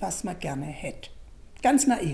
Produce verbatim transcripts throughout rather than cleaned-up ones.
was man gerne hätte. Ganz naiv.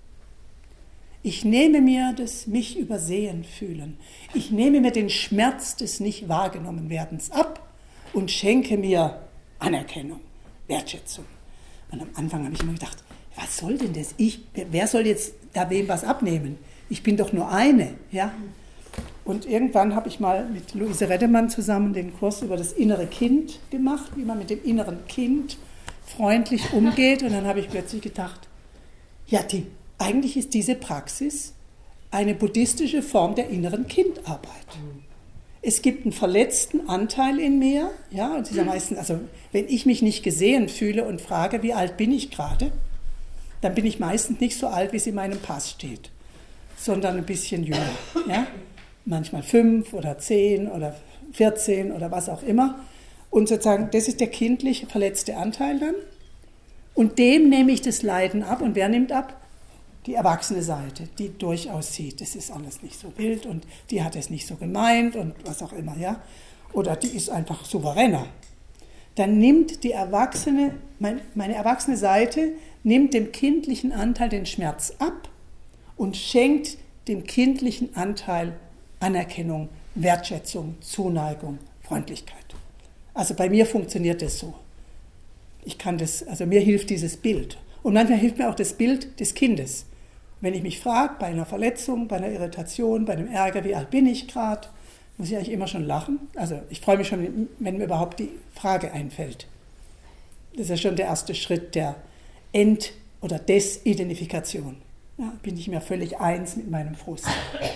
Ich nehme mir das mich übersehen fühlen. Ich nehme mir den Schmerz des nicht wahrgenommen werdens ab und schenke mir Anerkennung, Wertschätzung. Und am Anfang habe ich immer gedacht, was soll denn das? Ich, wer soll jetzt da wem was abnehmen? Ich bin doch nur eine. Ja? Und irgendwann habe ich mal mit Luise Reddemann zusammen den Kurs über das innere Kind gemacht, wie man mit dem inneren Kind freundlich umgeht. Und dann habe ich plötzlich gedacht, ja, die, eigentlich ist diese Praxis eine buddhistische Form der inneren Kindarbeit. Es gibt einen verletzten Anteil in mir, ja, und dieser meisten, also wenn ich mich nicht gesehen fühle und frage, wie alt bin ich gerade, dann bin ich meistens nicht so alt, wie es in meinem Pass steht, sondern ein bisschen jünger, ja, manchmal fünf oder zehn oder vierzehn oder was auch immer. Und sozusagen, das ist der kindliche, verletzte Anteil dann. Und dem nehme ich das Leiden ab. Und wer nimmt ab? Die erwachsene Seite, die durchaus sieht, das ist alles nicht so wild und die hat es nicht so gemeint und was auch immer, ja. Oder die ist einfach souveräner. Dann nimmt die Erwachsene, mein, meine erwachsene Seite, nimmt dem kindlichen Anteil den Schmerz ab und schenkt dem kindlichen Anteil Anerkennung, Wertschätzung, Zuneigung, Freundlichkeit. Also bei mir funktioniert das so. Ich kann das, also mir hilft dieses Bild. Und manchmal hilft mir auch das Bild des Kindes. Wenn ich mich frage, bei einer Verletzung, bei einer Irritation, bei einem Ärger, wie alt bin ich gerade, muss ich eigentlich immer schon lachen. Also ich freue mich schon, wenn mir überhaupt die Frage einfällt. Das ist ja schon der erste Schritt der Ent- oder Desidentifikation. Ja, bin ich mir völlig eins mit meinem Frust.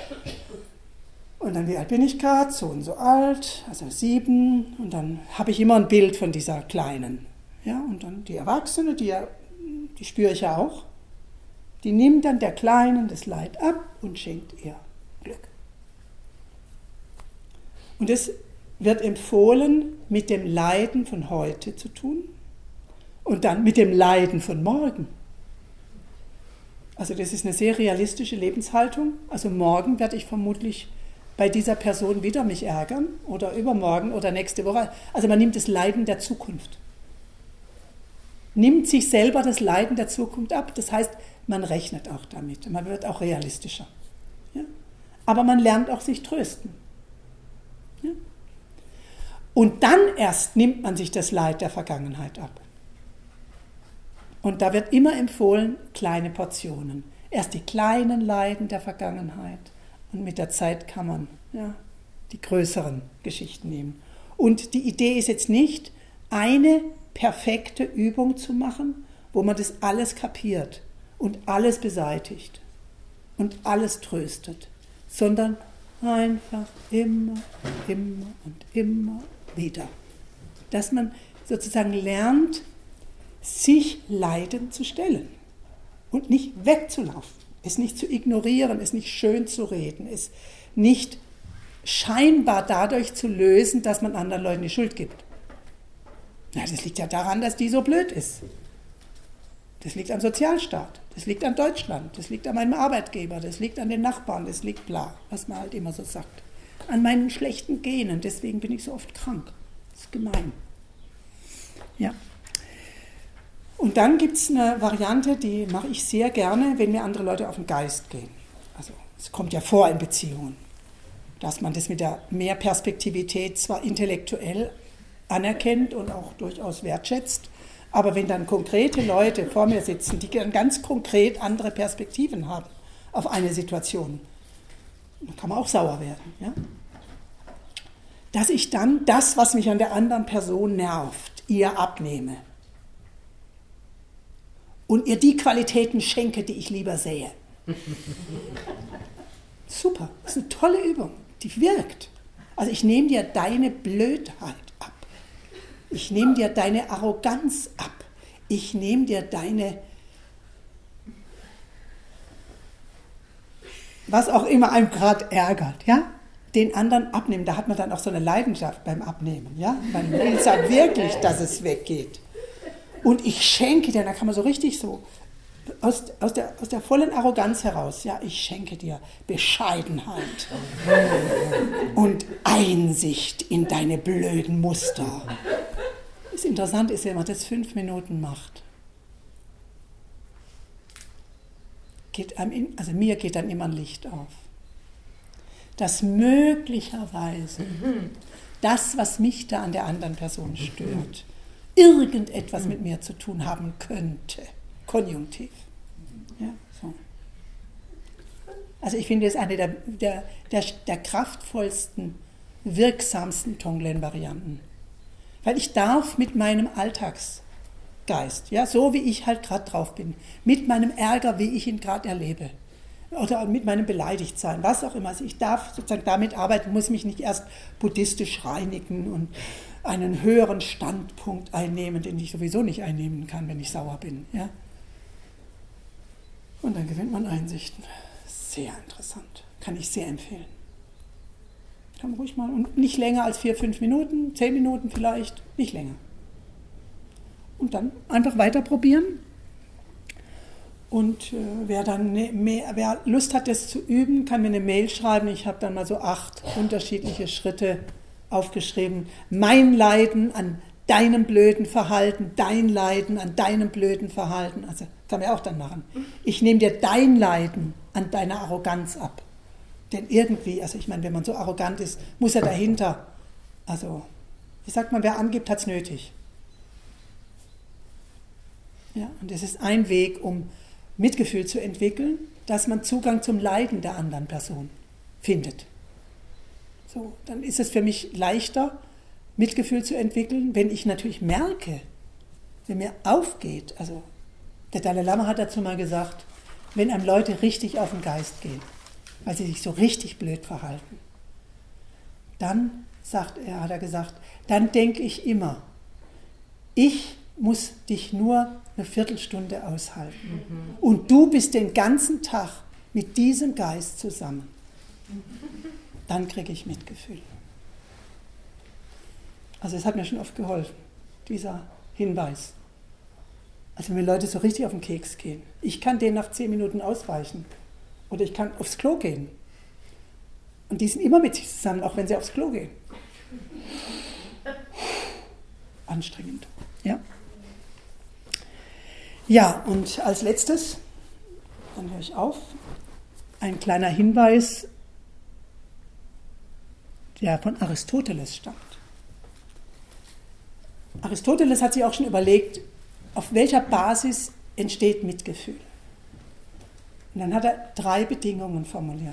Und dann, wie alt bin ich gerade? So und so alt, also sieben. Und dann habe ich immer ein Bild von dieser Kleinen. Ja, und dann die Erwachsene, die, die spüre ich ja auch. Die nimmt dann der Kleinen das Leid ab und schenkt ihr Glück. Und es wird empfohlen, mit dem Leiden von heute zu tun und dann mit dem Leiden von morgen. Also das ist eine sehr realistische Lebenshaltung. Also morgen werde ich vermutlich bei dieser Person wieder mich ärgern oder übermorgen oder nächste Woche. Also man nimmt das Leiden der Zukunft. Nimmt sich selber das Leiden der Zukunft ab. Das heißt, man rechnet auch damit. Man wird auch realistischer. Ja? Aber man lernt auch sich trösten. Ja? Und dann erst nimmt man sich das Leid der Vergangenheit ab. Und da wird immer empfohlen, kleine Portionen. Erst die kleinen Leiden der Vergangenheit. Und mit der Zeit kann man ja, die größeren Geschichten nehmen. Und die Idee ist jetzt nicht, eine perfekte Übung zu machen, wo man das alles kapiert und alles beseitigt und alles tröstet, sondern einfach immer, immer und immer wieder. Dass man sozusagen lernt, sich Leiden zu stellen und nicht wegzulaufen, es nicht zu ignorieren, es nicht schön zu reden, es nicht scheinbar dadurch zu lösen, dass man anderen Leuten die Schuld gibt. Na, das liegt ja daran, dass die so blöd ist. Das liegt am Sozialstaat, das liegt an Deutschland, das liegt an meinem Arbeitgeber, das liegt an den Nachbarn, das liegt bla, was man halt immer so sagt. An meinen schlechten Genen, deswegen bin ich so oft krank. Das ist gemein. Ja. Und dann gibt es eine Variante, die mache ich sehr gerne, wenn mir andere Leute auf den Geist gehen. Also es kommt ja vor in Beziehungen, dass man das mit der Mehrperspektivität zwar intellektuell anerkennt und auch durchaus wertschätzt, aber wenn dann konkrete Leute vor mir sitzen, die dann ganz konkret andere Perspektiven haben auf eine Situation, dann kann man auch sauer werden. Ja? Dass ich dann das, was mich an der anderen Person nervt, ihr abnehme und ihr die Qualitäten schenke, die ich lieber sähe. Super, das ist eine tolle Übung, die wirkt. Also ich nehme dir deine Blödheit ab. Ich nehme dir deine Arroganz ab. Ich nehme dir deine, was auch immer einem gerade ärgert, ja? Den anderen abnehmen. Da hat man dann auch so eine Leidenschaft beim Abnehmen, ja? Man will es ja wirklich, dass es weggeht. Und ich schenke dir, da kann man so richtig so aus, aus, der, aus der vollen Arroganz heraus, ja, ich schenke dir Bescheidenheit und Einsicht in deine blöden Muster. Das Interessante ist, wenn man das fünf Minuten macht, geht einem, in, also mir geht dann immer ein Licht auf. Dass möglicherweise mhm. das, was mich da an der anderen Person stört, irgendetwas mit mir zu tun haben könnte. Konjunktiv. Ja, so. Also ich finde, das ist eine der, der, der, der kraftvollsten, wirksamsten Tonglen-Varianten. Weil ich darf mit meinem Alltagsgeist, ja, so wie ich halt gerade drauf bin, mit meinem Ärger, wie ich ihn gerade erlebe, oder mit meinem Beleidigtsein, was auch immer. Also ich darf sozusagen damit arbeiten, muss mich nicht erst buddhistisch reinigen und einen höheren Standpunkt einnehmen, den ich sowieso nicht einnehmen kann, wenn ich sauer bin. Ja? Und dann gewinnt man Einsichten. Sehr interessant. Kann ich sehr empfehlen. Kann man ruhig mal. Und nicht länger als vier, fünf Minuten, zehn Minuten vielleicht, nicht länger. Und dann einfach weiter probieren. Und äh, wer dann ne, mehr, wer Lust hat, das zu üben, kann mir eine Mail schreiben. Ich habe dann mal so acht unterschiedliche Schritte aufgeschrieben. Mein Leiden an deinem blöden Verhalten, dein Leiden an deinem blöden Verhalten. Also kann man auch dann machen. Ich nehme dir dein Leiden an deiner Arroganz ab. Denn irgendwie, also ich meine, wenn man so arrogant ist, muss er dahinter. Also, wie sagt man, wer angibt, hat es nötig. Ja, und das ist ein Weg, um Mitgefühl zu entwickeln, dass man Zugang zum Leiden der anderen Person findet. So, dann ist es für mich leichter, Mitgefühl zu entwickeln, wenn ich natürlich merke, wenn mir aufgeht, also der Dalai Lama hat dazu mal gesagt, wenn einem Leute richtig auf den Geist gehen, weil sie sich so richtig blöd verhalten, dann, sagt er, hat er gesagt, dann denke ich immer, ich muss dich nur eine Viertelstunde aushalten. Mhm. Und du bist den ganzen Tag mit diesem Geist zusammen. Dann kriege ich Mitgefühl. Also es hat mir schon oft geholfen, dieser Hinweis. Also wenn Leute so richtig auf den Keks gehen. Ich kann denen nach zehn Minuten ausweichen. Oder ich kann aufs Klo gehen. Und die sind immer mit sich zusammen, auch wenn sie aufs Klo gehen. Anstrengend. Ja. Ja, und als letztes, dann höre ich auf, ein kleiner Hinweis, der von Aristoteles stammt. Aristoteles hat sich auch schon überlegt, auf welcher Basis entsteht Mitgefühl. Und dann hat er drei Bedingungen formuliert.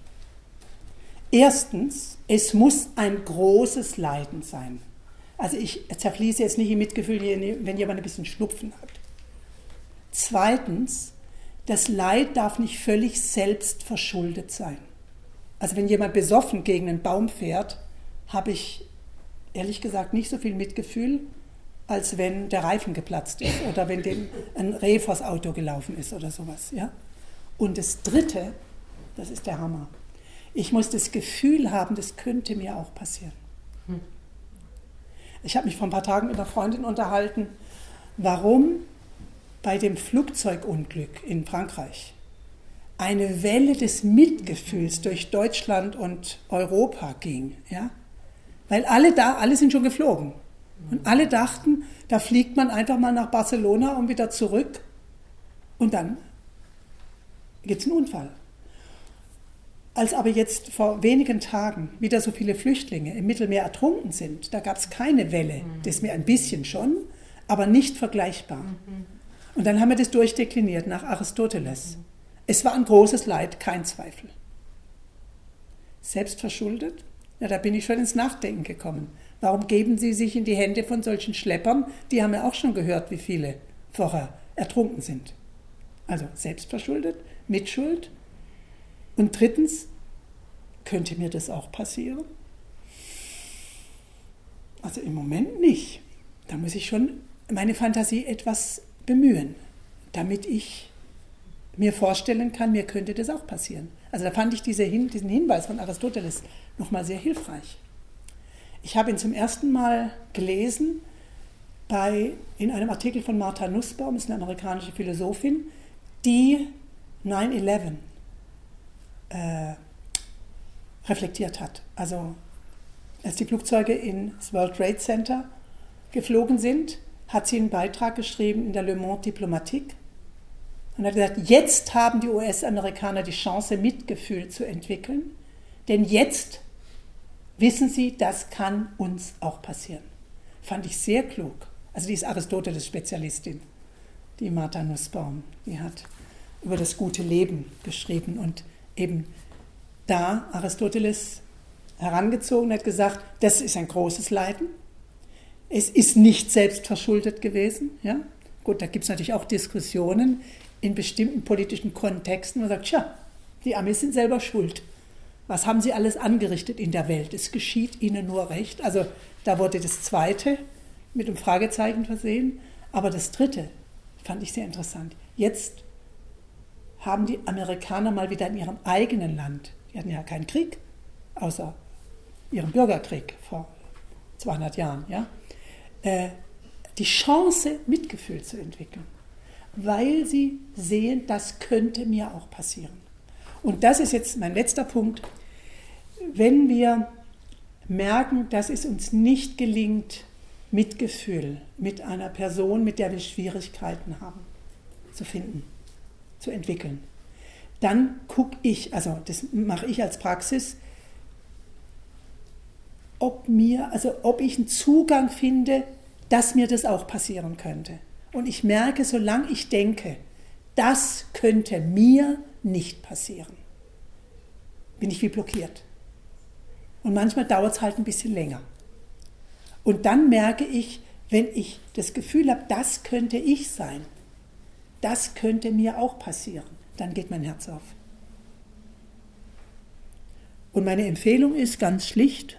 Erstens, es muss ein großes Leiden sein. Also ich zerfließe jetzt nicht im Mitgefühl, wenn jemand ein bisschen Schnupfen hat. Zweitens, das Leid darf nicht völlig selbst verschuldet sein. Also wenn jemand besoffen gegen einen Baum fährt, habe ich ehrlich gesagt nicht so viel Mitgefühl, als wenn der Reifen geplatzt ist oder wenn dem ein Reh vors Auto gelaufen ist oder sowas. Ja? Und das Dritte, das ist der Hammer, ich muss das Gefühl haben, das könnte mir auch passieren. Ich habe mich vor ein paar Tagen mit einer Freundin unterhalten, warum bei dem Flugzeugunglück in Frankreich eine Welle des Mitgefühls durch Deutschland und Europa ging. Ja? Weil alle da, alle sind schon geflogen. Und alle dachten, da fliegt man einfach mal nach Barcelona und wieder zurück. Und dann gibt es einen Unfall. Als aber jetzt vor wenigen Tagen wieder so viele Flüchtlinge im Mittelmeer ertrunken sind, da gab es keine Welle. Das mir ein bisschen schon, aber nicht vergleichbar. Und dann haben wir das durchdekliniert nach Aristoteles. Es war ein großes Leid, kein Zweifel. Selbstverschuldet? Ja, da bin ich schon ins Nachdenken gekommen. Warum geben Sie sich in die Hände von solchen Schleppern? Die haben ja auch schon gehört, wie viele vorher ertrunken sind. Also selbstverschuldet, Mitschuld. Und drittens, könnte mir das auch passieren? Also im Moment nicht. Da muss ich schon meine Fantasie etwas bemühen, damit ich mir vorstellen kann, mir könnte das auch passieren. Also da fand ich diese Hin- diesen Hinweis von Aristoteles nochmal sehr hilfreich. Ich habe ihn zum ersten Mal gelesen bei, in einem Artikel von Martha Nussbaum, das ist eine amerikanische Philosophin, die neun elf äh, reflektiert hat. Also als die Flugzeuge ins World Trade Center geflogen sind, hat sie einen Beitrag geschrieben in der Le Monde Diplomatique Und hat gesagt, jetzt haben die U S-Amerikaner die Chance, Mitgefühl zu entwickeln, denn jetzt wissen sie, das kann uns auch passieren. Fand ich sehr klug. Also die ist Aristoteles-Spezialistin, die Martha Nussbaum, die hat über das gute Leben geschrieben und eben da Aristoteles herangezogen hat gesagt, das ist ein großes Leiden. Es ist nicht selbstverschuldet gewesen. Ja? Gut, da gibt es natürlich auch Diskussionen in bestimmten politischen Kontexten, wo man sagt, tja, die Amis sind selber schuld. Was haben sie alles angerichtet in der Welt? Es geschieht ihnen nur recht. Also da wurde das Zweite mit einem Fragezeichen versehen. Aber das Dritte fand ich sehr interessant. Jetzt haben die Amerikaner mal wieder in ihrem eigenen Land, die hatten ja keinen Krieg, außer ihrem Bürgerkrieg vor zweihundert Jahren, ja, äh, die Chance, Mitgefühl zu entwickeln, weil sie sehen, das könnte mir auch passieren. Und das ist jetzt mein letzter Punkt. Wenn wir merken, dass es uns nicht gelingt, Mitgefühl mit einer Person, mit der wir Schwierigkeiten haben, zu finden, zu entwickeln, dann gucke ich, also das mache ich als Praxis, ob mir, also ob ich einen Zugang finde, dass mir das auch passieren könnte. Und ich merke, solange ich denke, das könnte mir nicht passieren, bin ich wie blockiert. Und manchmal dauert es halt ein bisschen länger. Und dann merke ich, wenn ich das Gefühl habe, das könnte ich sein, das könnte mir auch passieren, dann geht mein Herz auf. Und meine Empfehlung ist ganz schlicht,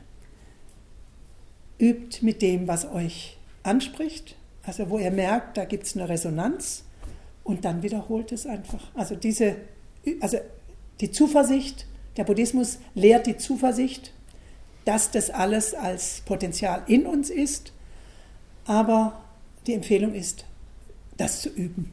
übt mit dem, was euch anspricht, also wo ihr merkt, da gibt es eine Resonanz und dann wiederholt es einfach. Also diese, also die Zuversicht, der Buddhismus lehrt die Zuversicht, dass das alles als Potenzial in uns ist, aber die Empfehlung ist, das zu üben.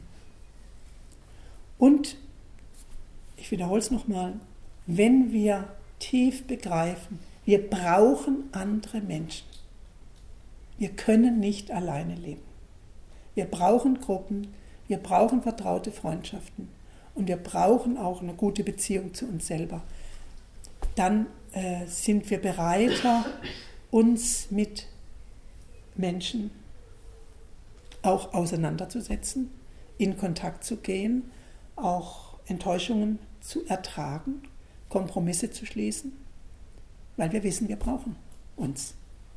Und, ich wiederhole es nochmal, wenn wir tief begreifen, wir brauchen andere Menschen. Wir können nicht alleine leben. Wir brauchen Gruppen, wir brauchen vertraute Freundschaften und wir brauchen auch eine gute Beziehung zu uns selber. Dann äh, sind wir bereiter, uns mit Menschen auch auseinanderzusetzen, in Kontakt zu gehen, auch Enttäuschungen zu ertragen, Kompromisse zu schließen, weil wir wissen, wir brauchen uns.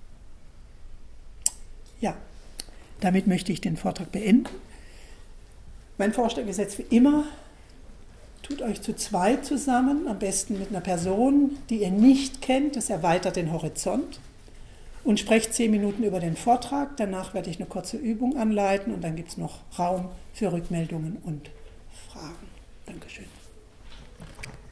Ja, damit möchte ich den Vortrag beenden. Mein Vorschlag ist jetzt wie immer, tut euch zu zweit zusammen, am besten mit einer Person, die ihr nicht kennt, das erweitert den Horizont, und sprecht zehn Minuten über den Vortrag. Danach werde ich eine kurze Übung anleiten und dann gibt es noch Raum für Rückmeldungen und Fragen. Dankeschön.